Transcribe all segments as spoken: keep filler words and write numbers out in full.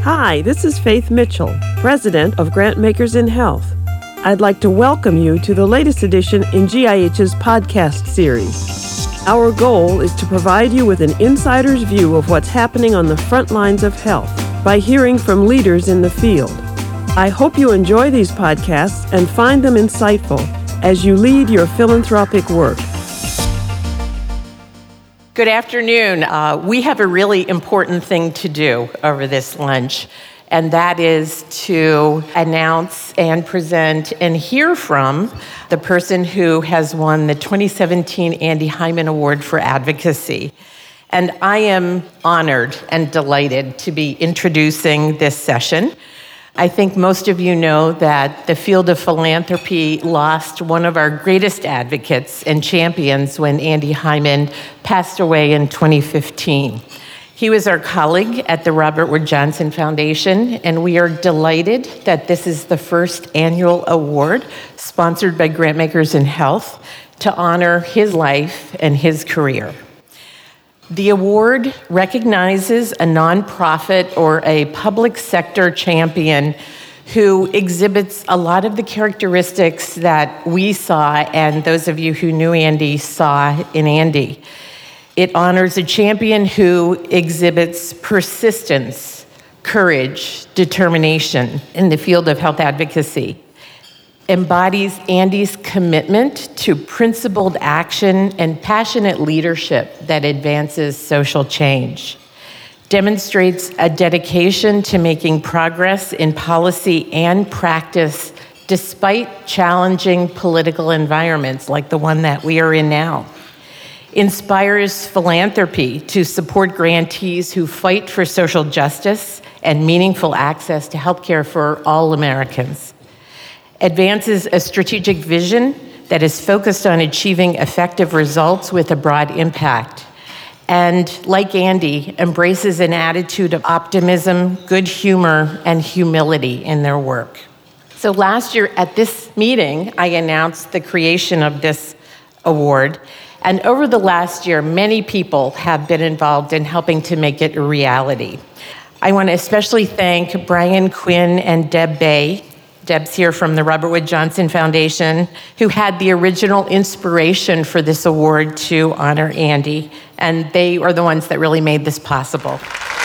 Hi, this is Faith Mitchell, President of Grantmakers in Health. I'd like to welcome you to the latest edition in G I H's podcast series. Our goal is to provide you with an insider's view of what's happening on the front lines of health by hearing from leaders in the field. I hope you enjoy these podcasts and find them insightful as you lead your philanthropic work. Good afternoon. Uh, we have a really important thing to do over this lunch, and that is to announce and present and hear from the person who has won the twenty seventeen Andy Hyman Award for Advocacy. And I am honored and delighted to be introducing this session. I think most of you know that the field of philanthropy lost one of our greatest advocates and champions when Andy Hyman passed away in twenty fifteen. He was our colleague at the Robert Wood Johnson Foundation, and we are delighted that this is the first annual award sponsored by Grantmakers in Health to honor his life and his career. The award recognizes a nonprofit or a public sector champion who exhibits a lot of the characteristics that we saw and those of you who knew Andy saw in Andy. It honors a champion who exhibits persistence, courage, determination in the field of health advocacy, embodies Andy's commitment to principled action and passionate leadership that advances social change, demonstrates a dedication to making progress in policy and practice despite challenging political environments like the one that we are in now, inspires philanthropy to support grantees who fight for social justice and meaningful access to healthcare for all Americans, advances a strategic vision that is focused on achieving effective results with a broad impact, and, like Andy, embraces an attitude of optimism, good humor, and humility in their work. So last year at this meeting, I announced the creation of this award, and over the last year, many people have been involved in helping to make it a reality. I want to especially thank Brian Quinn and Deb Bay. Deb's here from the Robert Wood Johnson Foundation, who had the original inspiration for this award to honor Andy, and they are the ones that really made this possible.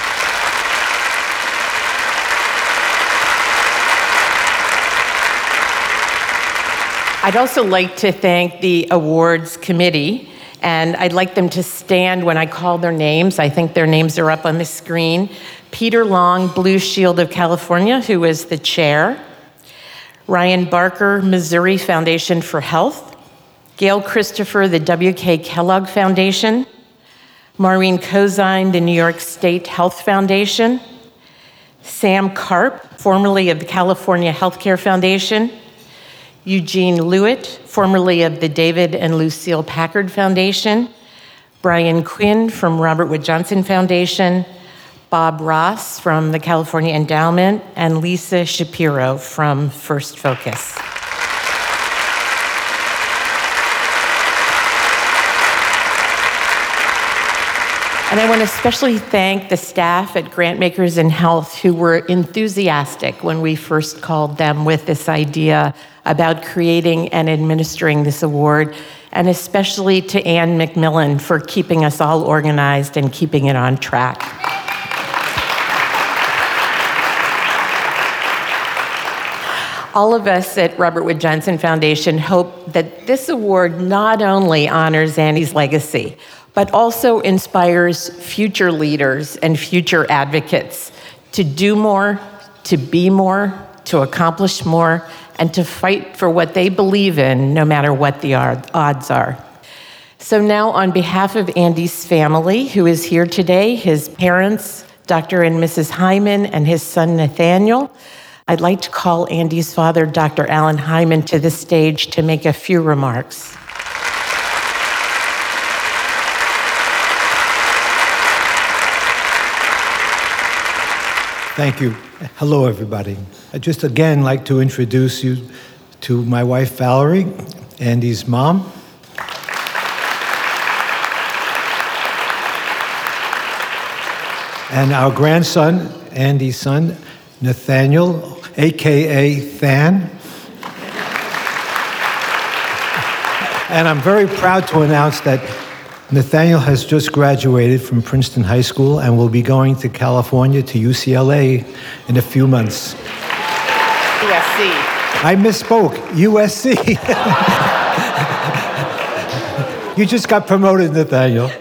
I'd also like to thank the awards committee, and I'd like them to stand when I call their names. I think their names are up on the screen. Peter Long, Blue Shield of California, who is the chair. Ryan Barker, Missouri Foundation for Health. Gail Christopher, the W K Kellogg Foundation. Maureen Cozine, the New York State Health Foundation. Sam Karp, formerly of the California Healthcare Foundation. Eugene Lewitt, formerly of the David and Lucille Packard Foundation. Brian Quinn from Robert Wood Johnson Foundation. Bob Ross from the California Endowment, and Lisa Shapiro from First Focus. And I want to especially thank the staff at Grantmakers in Health who were enthusiastic when we first called them with this idea about creating and administering this award, and especially to Ann McMillan for keeping us all organized and keeping it on track. All of us at Robert Wood Johnson Foundation hope that this award not only honors Andy's legacy, but also inspires future leaders and future advocates to do more, to be more, to accomplish more, and to fight for what they believe in, no matter what the odds are. So now, on behalf of Andy's family, who is here today, his parents, Doctor and Missus Hyman, and his son, Nathaniel, I'd like to call Andy's father, Doctor Alan Hyman, to the stage to make a few remarks. Thank you. Hello, everybody. I'd just again like to introduce you to my wife, Valerie, Andy's mom. And our grandson, Andy's son, Nathaniel, a k a. Than. And I'm very proud to announce that Nathaniel has just graduated from Princeton High School and will be going to California to U C L A in a few months. U S C. I misspoke, U S C. You just got promoted, Nathaniel.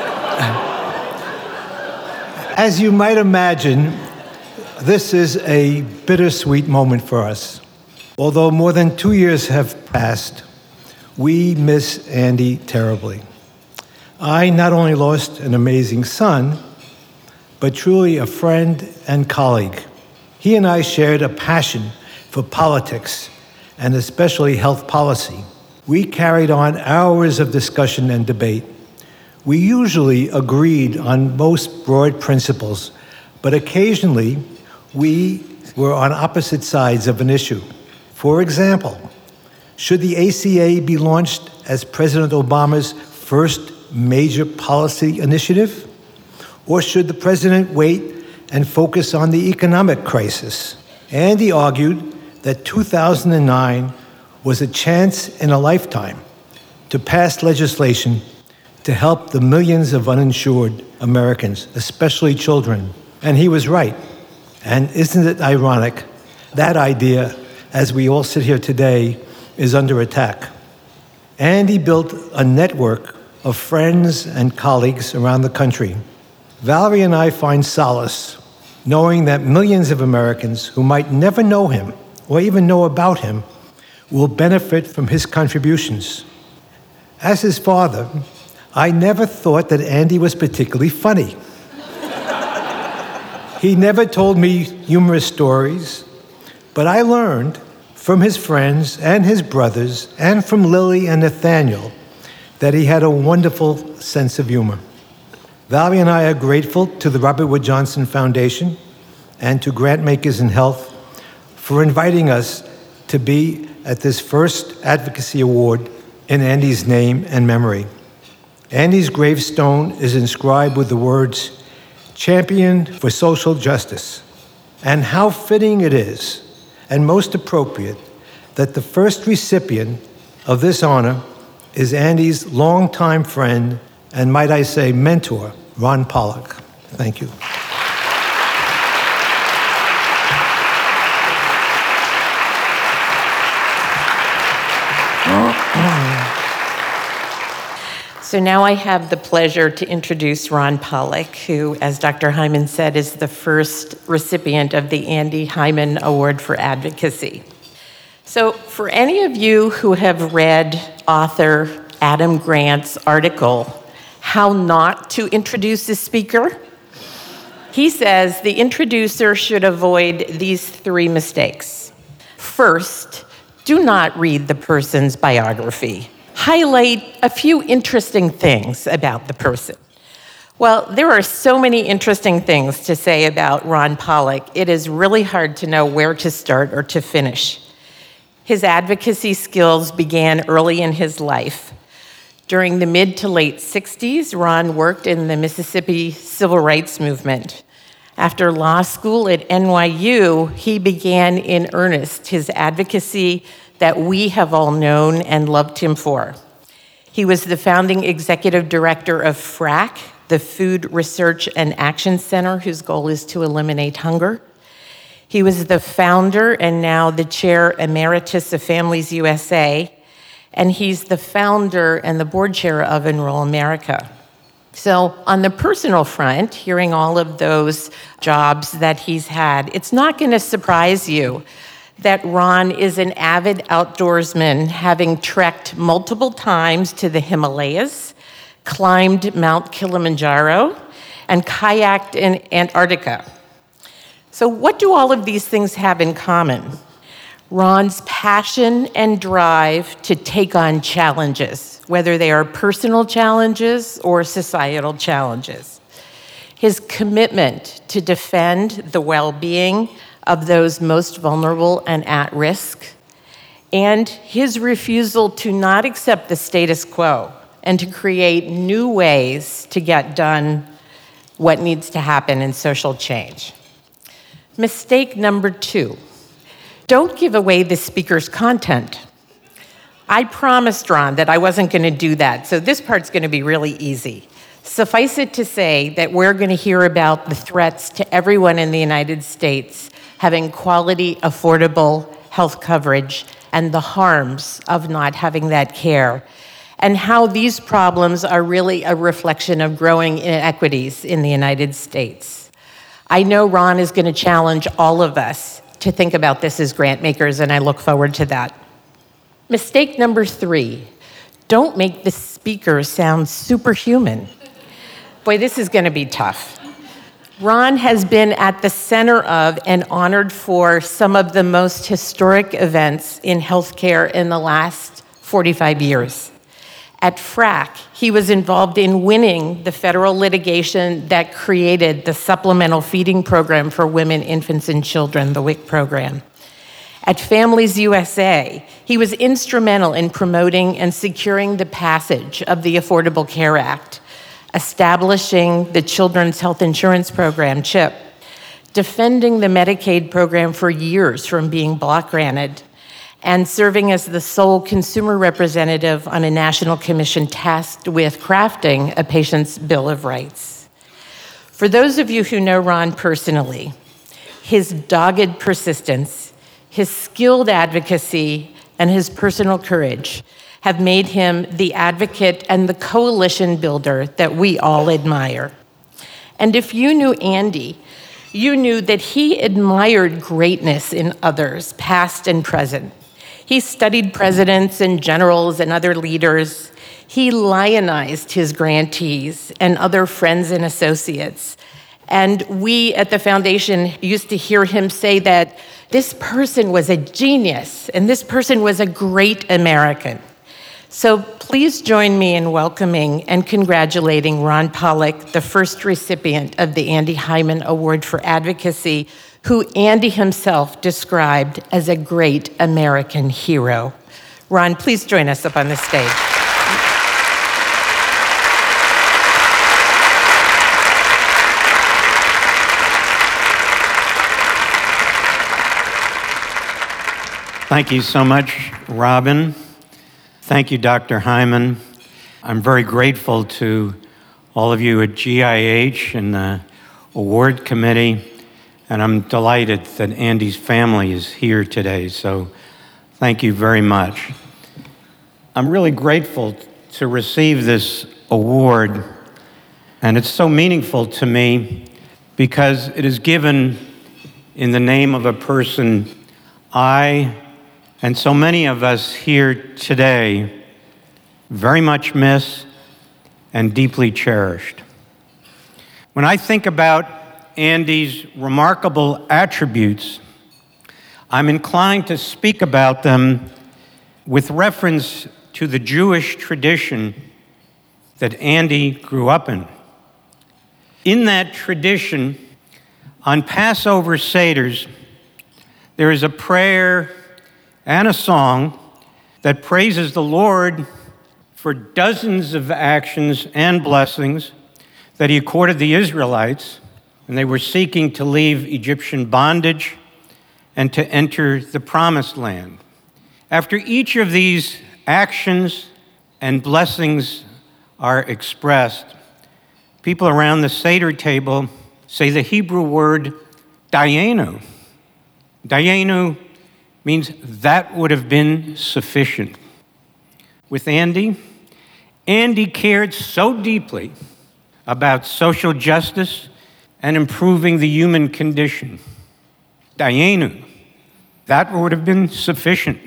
As you might imagine, this is a bittersweet moment for us. Although more than two years have passed, we miss Andy terribly. I not only lost an amazing son, but truly a friend and colleague. He and I shared a passion for politics and especially health policy. We carried on hours of discussion and debate. We usually agreed on most broad principles, but occasionally we were on opposite sides of an issue. For example, should the A C A be launched as President Obama's first major policy initiative? Or should the president wait and focus on the economic crisis? Andy argued that two thousand nine was a chance in a lifetime to pass legislation to help the millions of uninsured Americans, especially children. And he was right. And isn't it ironic? That idea, as we all sit here today, is under attack. Andy built a network of friends and colleagues around the country. Valerie and I find solace knowing that millions of Americans who might never know him or even know about him will benefit from his contributions. As his father, I never thought that Andy was particularly funny. He never told me humorous stories, but I learned from his friends and his brothers and from Lily and Nathaniel that he had a wonderful sense of humor. Valerie and I are grateful to the Robert Wood Johnson Foundation and to Grantmakers in Health for inviting us to be at this first advocacy award in Andy's name and memory. Andy's gravestone is inscribed with the words, "Champion for Social Justice." And how fitting it is, and most appropriate, that the first recipient of this honor is Andy's longtime friend, and might I say mentor, Ron Pollock. Thank you. So now I have the pleasure to introduce Ron Pollock, who, as Doctor Hyman said, is the first recipient of the Andy Hyman Award for Advocacy. So for any of you who have read author Adam Grant's article, How Not to Introduce a Speaker, he says the introducer should avoid these three mistakes. First, do not read the person's biography. Highlight a few interesting things about the person. Well, there are so many interesting things to say about Ron Pollock, it is really hard to know where to start or to finish. His advocacy skills began early in his life. During the mid to late sixties, Ron worked in the Mississippi Civil Rights Movement. After law school at N Y U, he began in earnest his advocacy that we have all known and loved him for. He was the founding executive director of FRAC, the Food Research and Action Center, whose goal is to eliminate hunger. He was the founder and now the chair emeritus of Families U S A, and he's the founder and the board chair of Enroll America. So on the personal front, hearing all of those jobs that he's had, it's not going to surprise you that Ron is an avid outdoorsman, having trekked multiple times to the Himalayas, climbed Mount Kilimanjaro, and kayaked in Antarctica. So what do all of these things have in common? Ron's passion and drive to take on challenges, whether they are personal challenges or societal challenges. His commitment to defend the well-being of those most vulnerable and at risk, and his refusal to not accept the status quo and to create new ways to get done what needs to happen in social change. Mistake number two, don't give away the speaker's content. I promised Ron that I wasn't going to do that, so this part's going to be really easy. Suffice it to say that we're going to hear about the threats to everyone in the United States having quality, affordable health coverage and the harms of not having that care, and how these problems are really a reflection of growing inequities in the United States. I know Ron is going to challenge all of us to think about this as grant makers, and I look forward to that. Mistake number three, don't make the speaker sound superhuman. Boy, this is going to be tough. Ron has been at the center of and honored for some of the most historic events in healthcare in the last forty-five years. At F R A C, he was involved in winning the federal litigation that created the Supplemental Feeding Program for Women, Infants, and Children, the W I C program. At Families U S A, he was instrumental in promoting and securing the passage of the Affordable Care Act, establishing the Children's Health Insurance Program, CHIP, defending the Medicaid program for years from being block granted, and serving as the sole consumer representative on a national commission tasked with crafting a patient's Bill of Rights. For those of you who know Ron personally, his dogged persistence, his skilled advocacy, and his personal courage have made him the advocate and the coalition builder that we all admire. And if you knew Andy, you knew that he admired greatness in others, past and present. He studied presidents and generals and other leaders. He lionized his grantees and other friends and associates. And we at the foundation used to hear him say that this person was a genius and this person was a great American. So please join me in welcoming and congratulating Ron Pollock, the first recipient of the Andy Hyman Award for Advocacy, who Andy himself described as a great American hero. Ron, please join us up on the stage. Thank you so much, Robin. Thank you, Doctor Hyman. I'm very grateful to all of you at G I H and the award committee, and I'm delighted that Andy's family is here today, so thank you very much. I'm really grateful to receive this award, and it's so meaningful to me because it is given in the name of a person I and so many of us here today very much miss and deeply cherished. When I think about Andy's remarkable attributes, I'm inclined to speak about them with reference to the Jewish tradition that Andy grew up in. In that tradition, on Passover Seders, there is a prayer and a song that praises the Lord for dozens of actions and blessings that he accorded the Israelites, and they were seeking to leave Egyptian bondage and to enter the Promised Land. After each of these actions and blessings are expressed, people around the Seder table say the Hebrew word dayenu. Dayenu means that would have been sufficient. With Andy, Andy cared so deeply about social justice and improving the human condition. Dayenu, that would have been sufficient.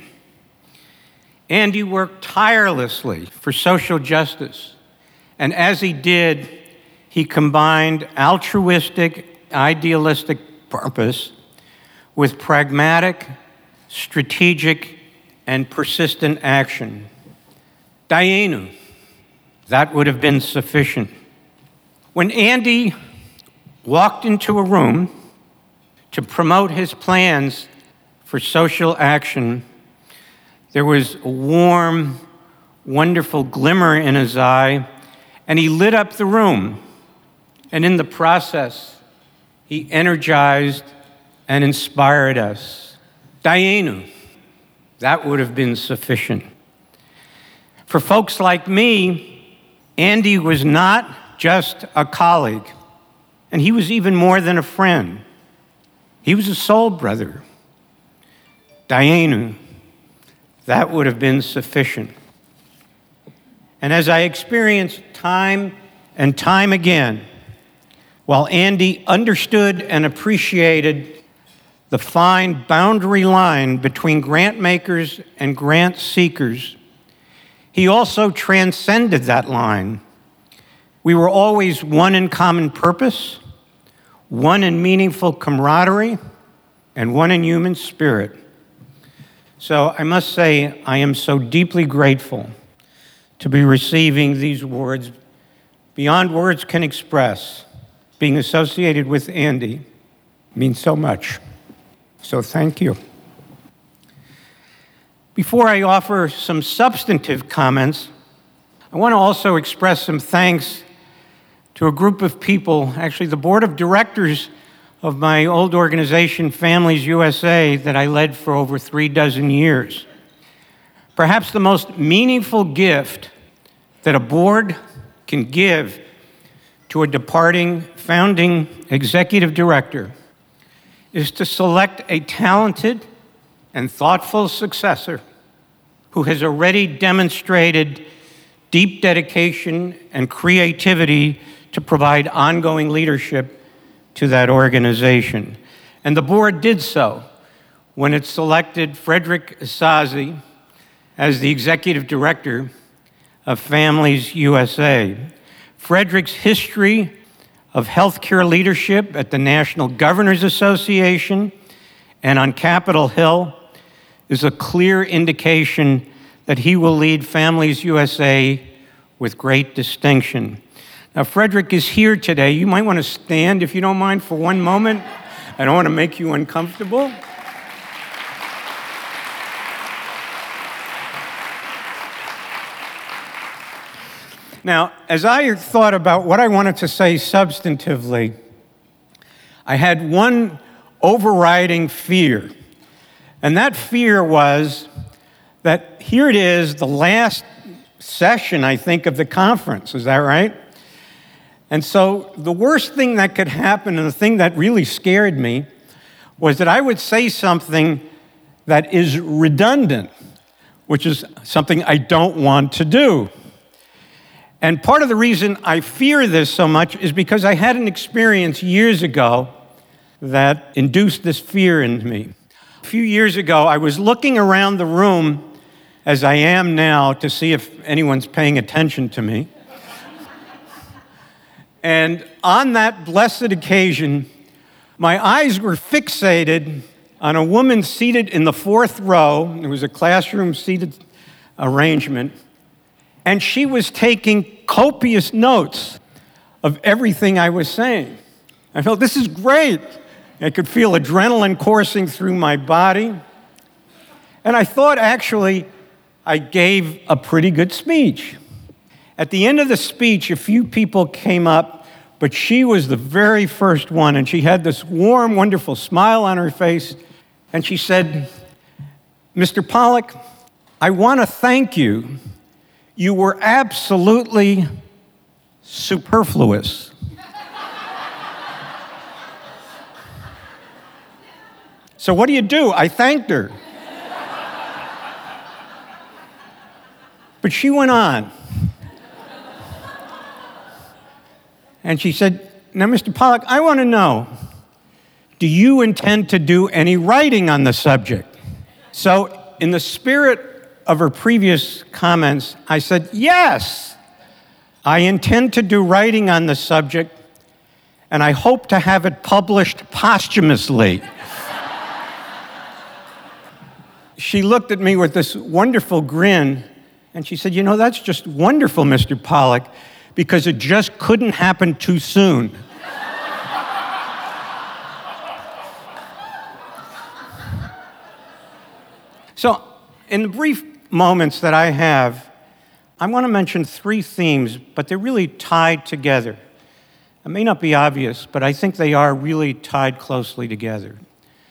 Andy worked tirelessly for social justice, and as he did, he combined altruistic, idealistic purpose with pragmatic, strategic, and persistent action. Dayenu, that would have been sufficient. When Andy walked into a room to promote his plans for social action, there was a warm, wonderful glimmer in his eye, and he lit up the room. And in the process, he energized and inspired us. Dayenu, that would have been sufficient. For folks like me, Andy was not just a colleague, and he was even more than a friend. He was a soul brother. Dayenu, that would have been sufficient. And as I experienced time and time again, while Andy understood and appreciated the fine boundary line between grant makers and grant seekers, he also transcended that line. We were always one in common purpose, one in meaningful camaraderie, and one in human spirit. So I must say, I am so deeply grateful to be receiving these awards beyond words can express. Being associated with Andy means so much. So thank you. Before I offer some substantive comments, I want to also express some thanks to a group of people, actually the board of directors of my old organization, Families U S A, that I led for over three dozen years. Perhaps the most meaningful gift that a board can give to a departing founding executive director is to select a talented and thoughtful successor who has already demonstrated deep dedication and creativity to provide ongoing leadership to that organization. And the board did so when it selected Frederick Asazi as the executive director of Families U S A. Frederick's history of healthcare leadership at the National Governors Association and on Capitol Hill is a clear indication that he will lead Families U S A with great distinction. Now, Frederick is here today. You might want to stand, if you don't mind, for one moment. I don't want to make you uncomfortable. Now, as I thought about what I wanted to say substantively, I had one overriding fear. And that fear was that here it is, the last session, I think, of the conference. Is that right? And so the worst thing that could happen, and the thing that really scared me, was that I would say something that is redundant, which is something I don't want to do. And part of the reason I fear this so much is because I had an experience years ago that induced this fear in me. A few years ago, I was looking around the room, as I am now, to see if anyone's paying attention to me. And on that blessed occasion, my eyes were fixated on a woman seated in the fourth row. It was a classroom seated arrangement. And she was taking copious notes of everything I was saying. I felt, this is great. I could feel adrenaline coursing through my body. And I thought, actually, I gave a pretty good speech. At the end of the speech, a few people came up, but she was the very first one, and she had this warm, wonderful smile on her face, and she said, Mister Pollack, I want to thank you. You were absolutely superfluous. So what do you do? I thanked her. But she went on. And she said, now, Mister Pollack, I want to know, do you intend to do any writing on the subject? So in the spirit of her previous comments, I said, yes, I intend to do writing on the subject, and I hope to have it published posthumously. She looked at me with this wonderful grin, and she said, you know, that's just wonderful, Mister Pollack, because it just couldn't happen too soon. So, in the brief moments that I have, I want to mention three themes, but they're really tied together. It may not be obvious, but I think they are really tied closely together.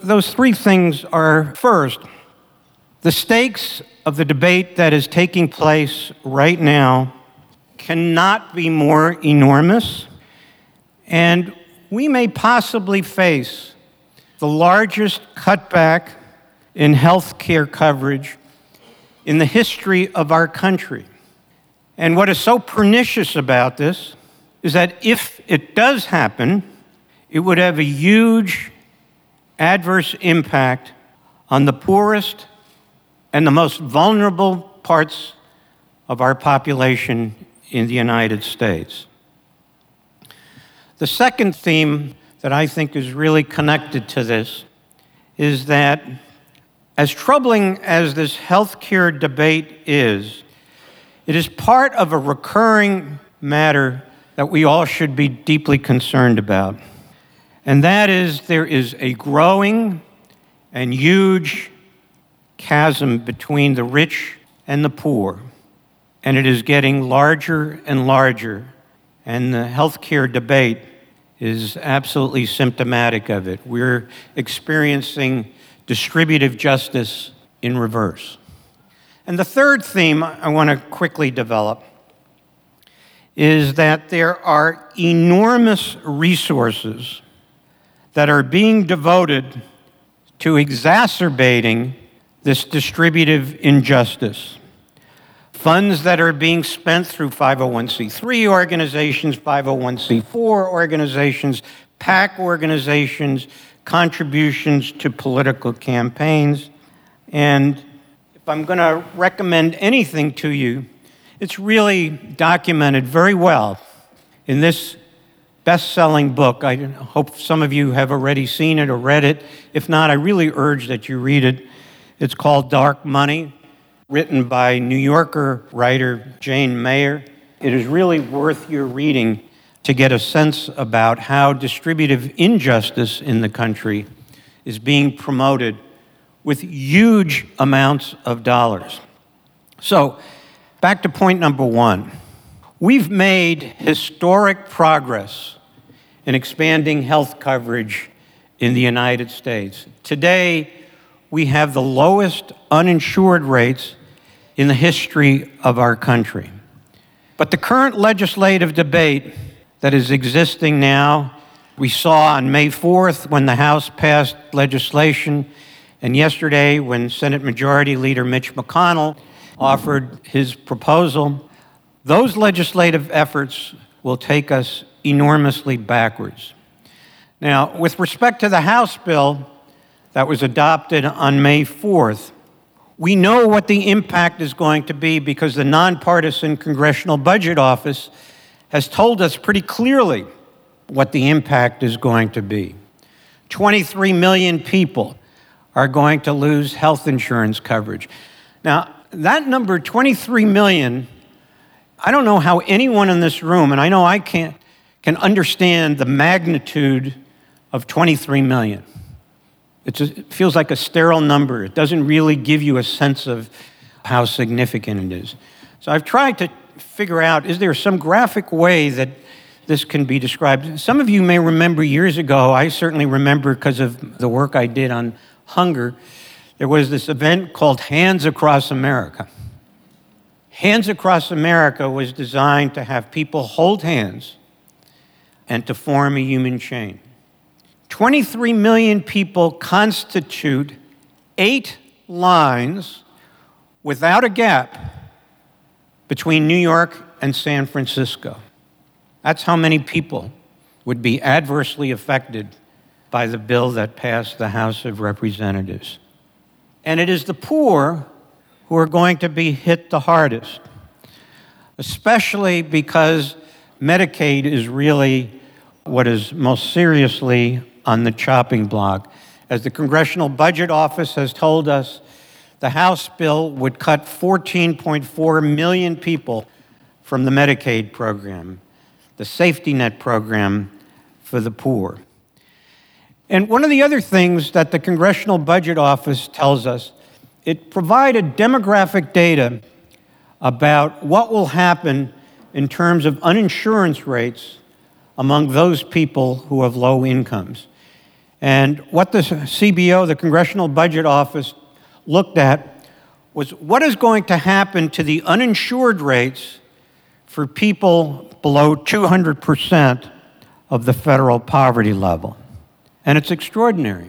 those three things are, first, the stakes of the debate that is taking place right now cannot be more enormous, and we may possibly face the largest cutback in health care coverage in the history of our country. And what is so pernicious about this is that if it does happen, it would have a huge adverse impact on the poorest and the most vulnerable parts of our population in the United States. The second theme that I think is really connected to this is that as troubling as this healthcare debate is, it is part of a recurring matter that we all should be deeply concerned about. And that is, there is a growing and huge chasm between the rich and the poor, and it is getting larger and larger, and the healthcare debate is absolutely symptomatic of it. We're experiencing distributive justice in reverse. And the third theme I want to quickly develop is that there are enormous resources that are being devoted to exacerbating this distributive injustice. Funds that are being spent through five oh one c three organizations, five oh one c four organizations, PAC organizations, contributions to political campaigns. And if I'm going to recommend anything to you, it's really documented very well in this best-selling book. I hope some of you have already seen it or read it. If not, I really urge that you read it. It's called Dark Money, written by New Yorker writer Jane Mayer. It is really worth your reading to get a sense about how distributive injustice in the country is being promoted with huge amounts of dollars. So, back to point number one. We've made historic progress in expanding health coverage in the United States. Today, we have the lowest uninsured rates in the history of our country. But the current legislative debate that is existing now, we saw on May fourth when the House passed legislation, and yesterday when Senate Majority Leader Mitch McConnell offered his proposal, those legislative efforts will take us enormously backwards. Now, with respect to the House bill that was adopted on May fourth, we know what the impact is going to be because the Nonpartisan Congressional Budget Office has told us pretty clearly what the impact is going to be. twenty-three million people are going to lose health insurance coverage. Now, that number, twenty-three million, I don't know how anyone in this room, and I know I can't, can understand the magnitude of twenty-three million. It's a, it feels like a sterile number. It doesn't really give you a sense of how significant it is. So I've tried to figure out, is there some graphic way that this can be described? Some of you may remember years ago, I certainly remember because of the work I did on hunger, there was this event called Hands Across America. Hands Across America was designed to have people hold hands and to form a human chain. twenty-three million people constitute eight lines without a gap between New York and San Francisco. That's how many people would be adversely affected by the bill that passed the House of Representatives. And it is the poor who are going to be hit the hardest, especially because Medicaid is really what is most seriously on the chopping block. As the Congressional Budget Office has told us, the House bill would cut fourteen point four million people from the Medicaid program, the safety net program for the poor. And one of the other things that the Congressional Budget Office tells us, it provided demographic data about what will happen in terms of uninsurance rates among those people who have low incomes. And what the C B O, the Congressional Budget Office, looked at was what is going to happen to the uninsured rates for people below two hundred percent of the federal poverty level. And it's extraordinary.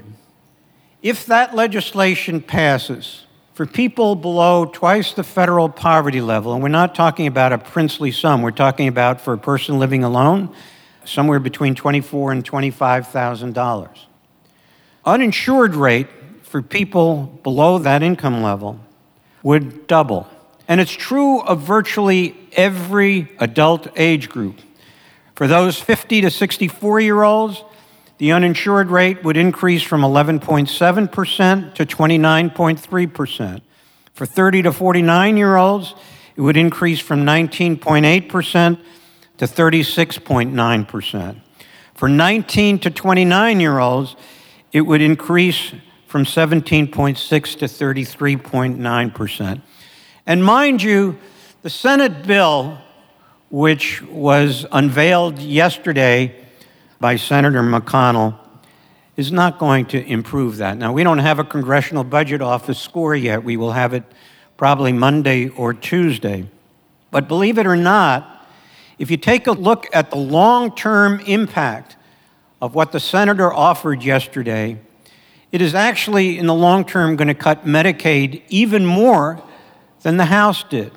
If that legislation passes, for people below twice the federal poverty level, and we're not talking about a princely sum, we're talking about for a person living alone, somewhere between twenty-four thousand dollars and twenty-five thousand dollars. Uninsured rate for people below that income level would double. And it's true of virtually every adult age group. For those fifty to sixty-four-year-olds, the uninsured rate would increase from eleven point seven percent to twenty-nine point three percent. For thirty to forty-nine-year-olds, it would increase from nineteen point eight percent to thirty-six point nine percent. For nineteen to twenty-nine-year-olds, it would increase from seventeen point six to thirty-three point nine percent. And mind you, the Senate bill, which was unveiled yesterday by Senator McConnell, is not going to improve that. Now, we don't have a Congressional Budget Office score yet. We will have it probably Monday or Tuesday. But believe it or not, if you take a look at the long-term impact of what the senator offered yesterday, it is actually, in the long term, going to cut Medicaid even more than the House did.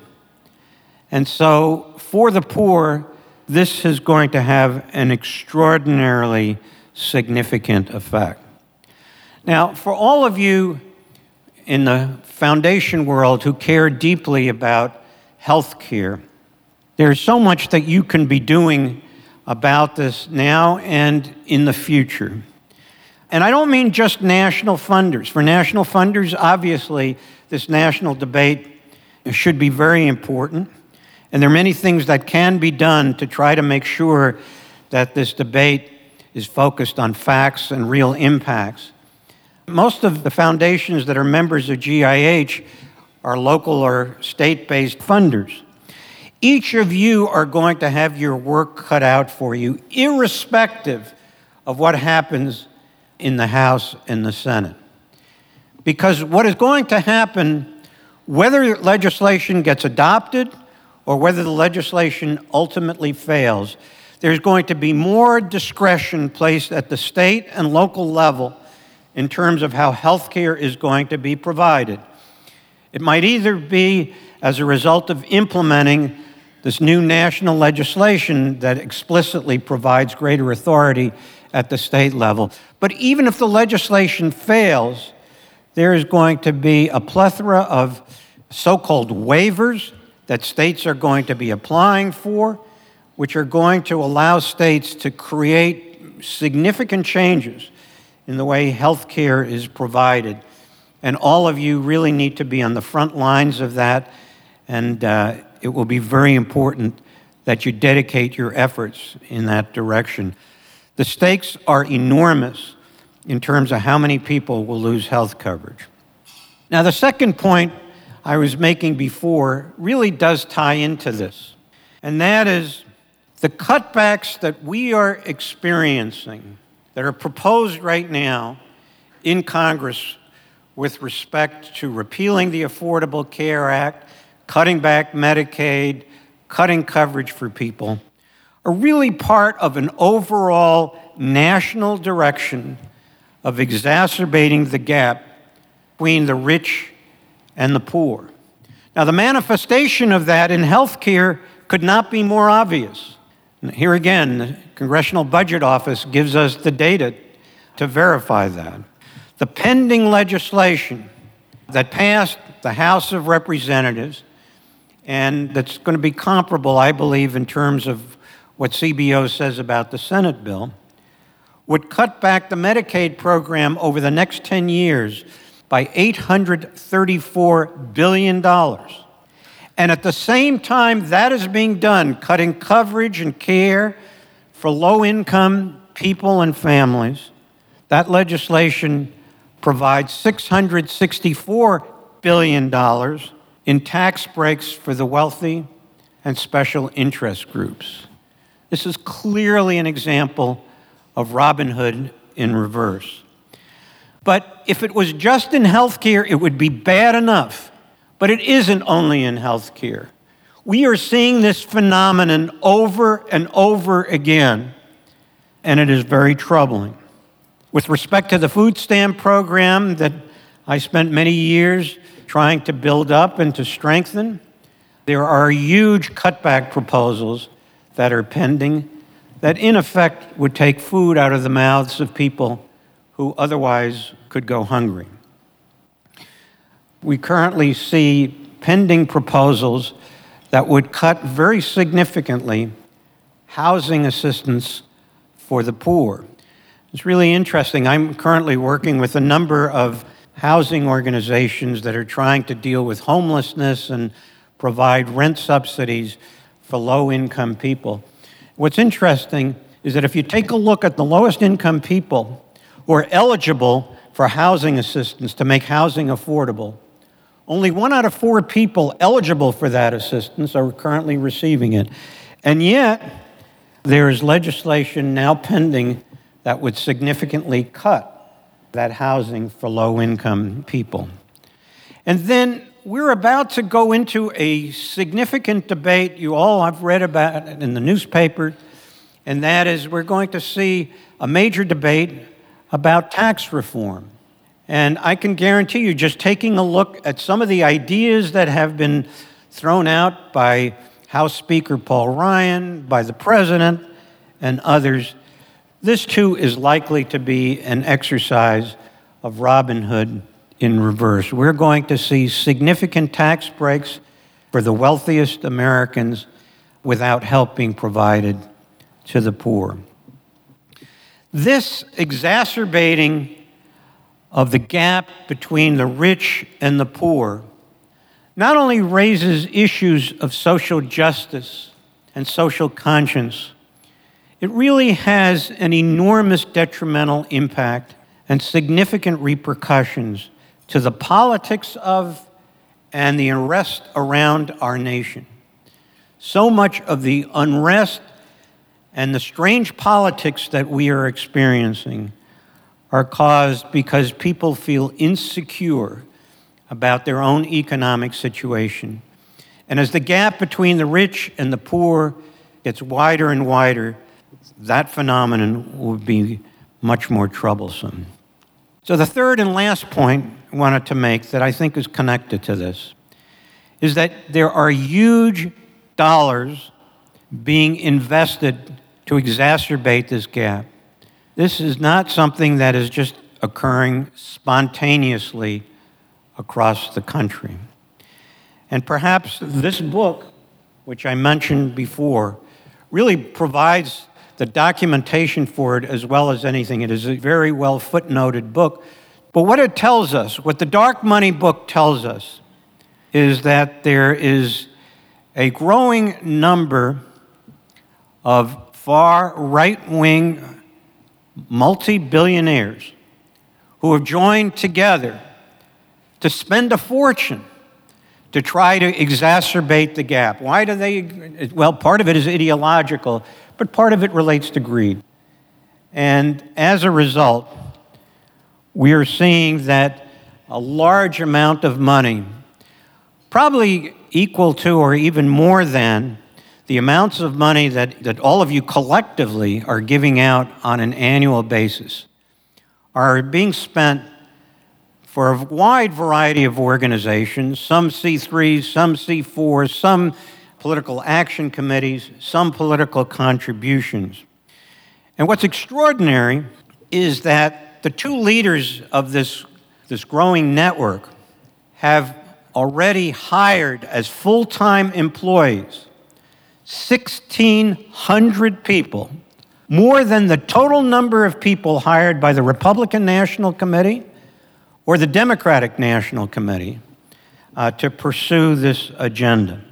And so, for the poor, this is going to have an extraordinarily significant effect. Now, for all of you in the foundation world who care deeply about health care, there's so much that you can be doing about this now and in the future. And I don't mean just national funders. For national funders, obviously, this national debate should be very important. And there are many things that can be done to try to make sure that this debate is focused on facts and real impacts. Most of the foundations that are members of G I H are local or state-based funders. Each of you are going to have your work cut out for you, irrespective of what happens in the House and the Senate. Because what is going to happen, whether legislation gets adopted or whether the legislation ultimately fails, there's going to be more discretion placed at the state and local level in terms of how health care is going to be provided. It might either be as a result of implementing this new national legislation that explicitly provides greater authority at the state level. But even if the legislation fails, there is going to be a plethora of so-called waivers that states are going to be applying for, which are going to allow states to create significant changes in the way health care is provided. And all of you really need to be on the front lines of that, and uh, it will be very important that you dedicate your efforts in that direction. The stakes are enormous in terms of how many people will lose health coverage. Now, the second point I was making before really does tie into this, and that is the cutbacks that we are experiencing, that are proposed right now in Congress with respect to repealing the Affordable Care Act, cutting back Medicaid, cutting coverage for people, are really part of an overall national direction of exacerbating the gap between the rich and the poor. Now, the manifestation of that in healthcare could not be more obvious. Here again, the Congressional Budget Office gives us the data to verify that. The pending legislation that passed the House of Representatives, and that's going to be comparable, I believe, in terms of what C B O says about the Senate bill, would cut back the Medicaid program over the next ten years by eight hundred thirty-four billion dollars. And at the same time that is being done, cutting coverage and care for low-income people and families, that legislation provides six hundred sixty-four billion dollars in tax breaks for the wealthy and special interest groups. This is clearly an example of Robin Hood in reverse. But if it was just in healthcare, it would be bad enough. But it isn't only in healthcare. We are seeing this phenomenon over and over again, and it is very troubling. With respect to the food stamp program that I spent many years trying to build up and to strengthen, there are huge cutback proposals that are pending that in effect would take food out of the mouths of people who otherwise could go hungry. We currently see pending proposals that would cut very significantly housing assistance for the poor. It's really interesting. I'm currently working with a number of housing organizations that are trying to deal with homelessness and provide rent subsidies for low-income people. What's interesting is that if you take a look at the lowest income people who are eligible for housing assistance to make housing affordable, only one out of four people eligible for that assistance are currently receiving it. And yet, there is legislation now pending that would significantly cut that housing for low-income people. And then we're about to go into a significant debate you all have read about it in the newspaper, and that is we're going to see a major debate about tax reform. And I can guarantee you, just taking a look at some of the ideas that have been thrown out by House Speaker Paul Ryan, by the President, and others, this too is likely to be an exercise of Robin Hood in reverse. We're going to see significant tax breaks for the wealthiest Americans without help being provided to the poor. This exacerbating of the gap between the rich and the poor not only raises issues of social justice and social conscience, it really has an enormous detrimental impact and significant repercussions to the politics of and the unrest around our nation. So much of the unrest and the strange politics that we are experiencing are caused because people feel insecure about their own economic situation. And as the gap between the rich and the poor gets wider and wider, that phenomenon will be much more troublesome. So the third and last point I wanted to make that I think is connected to this is that there are huge dollars being invested to exacerbate this gap. This is not something that is just occurring spontaneously across the country. And perhaps this book, which I mentioned before, really provides the documentation for it as well as anything. It is a very well footnoted book. But what it tells us, what the Dark Money book tells us, is that there is a growing number of far right-wing multi-billionaires who have joined together to spend a fortune to try to exacerbate the gap. Why do they? Well, part of it is ideological, but part of it relates to greed. And as a result, we are seeing that a large amount of money, probably equal to or even more than the amounts of money that, that all of you collectively are giving out on an annual basis, are being spent for a wide variety of organizations, some C threes, some C fours, some political action committees, some political contributions. And what's extraordinary is that the two leaders of this, this growing network have already hired as full-time employees sixteen hundred people, more than the total number of people hired by the Republican National Committee or the Democratic National Committee uh, to pursue this agenda.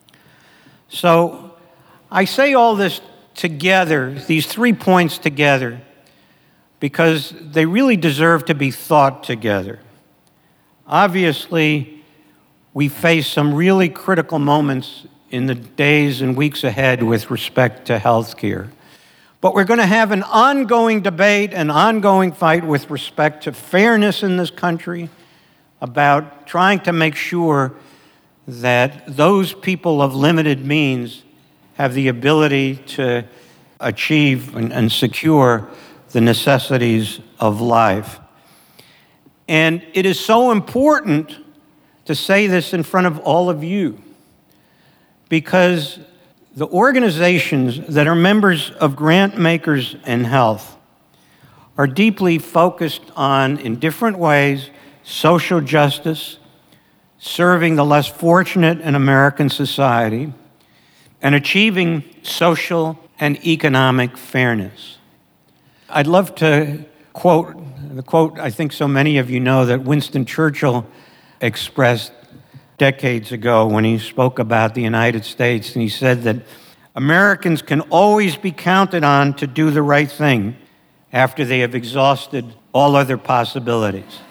So I say all this together, these three points together, because they really deserve to be thought together. Obviously, we face some really critical moments in the days and weeks ahead with respect to health care. But we're going to have an ongoing debate, an ongoing fight with respect to fairness in this country, about trying to make sure that those people of limited means have the ability to achieve and, and secure the necessities of life. And it is so important to say this in front of all of you, because the organizations that are members of Grant Makers in Health are deeply focused on, in different ways, social justice, serving the less fortunate in American society, and achieving social and economic fairness. I'd love to quote the quote I think so many of you know that Winston Churchill expressed decades ago when he spoke about the United States, and he said that Americans can always be counted on to do the right thing after they have exhausted all other possibilities.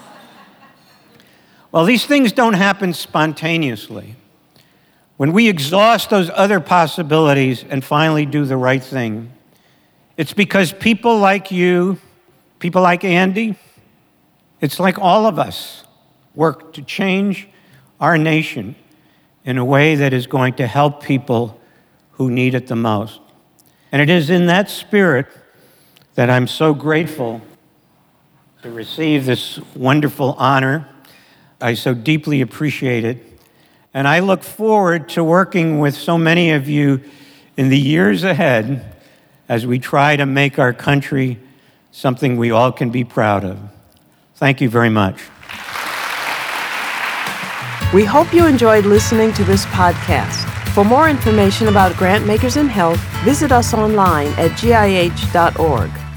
Well, these things don't happen spontaneously. When we exhaust those other possibilities and finally do the right thing, it's because people like you, people like Andy, it's like all of us work to change our nation in a way that is going to help people who need it the most. And it is in that spirit that I'm so grateful to receive this wonderful honor. I so deeply appreciate it. And I look forward to working with so many of you in the years ahead as we try to make our country something we all can be proud of. Thank you very much. We hope you enjoyed listening to this podcast. For more information about Grant Makers in Health, visit us online at G I H dot org.